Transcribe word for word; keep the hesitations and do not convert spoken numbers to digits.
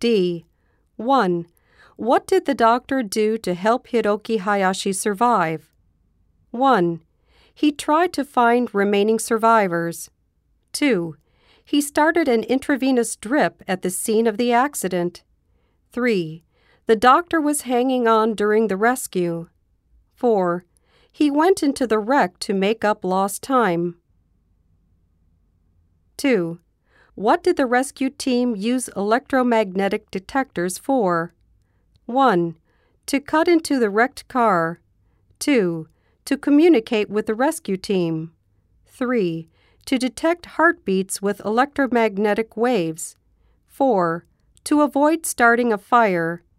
D. one. What did the doctor do to help Hiroki Hayashi survive? one. He tried to find remaining survivors. two. He started an intravenous drip at the scene of the accident. three. The doctor was hanging on during the rescue. four. He went into the wreck to make up lost time. two. What did the rescue team use electromagnetic detectors for? one. To cut into the wrecked car. two. To communicate with the rescue team. three. To detect heartbeats with electromagnetic waves. four. To avoid starting a fire.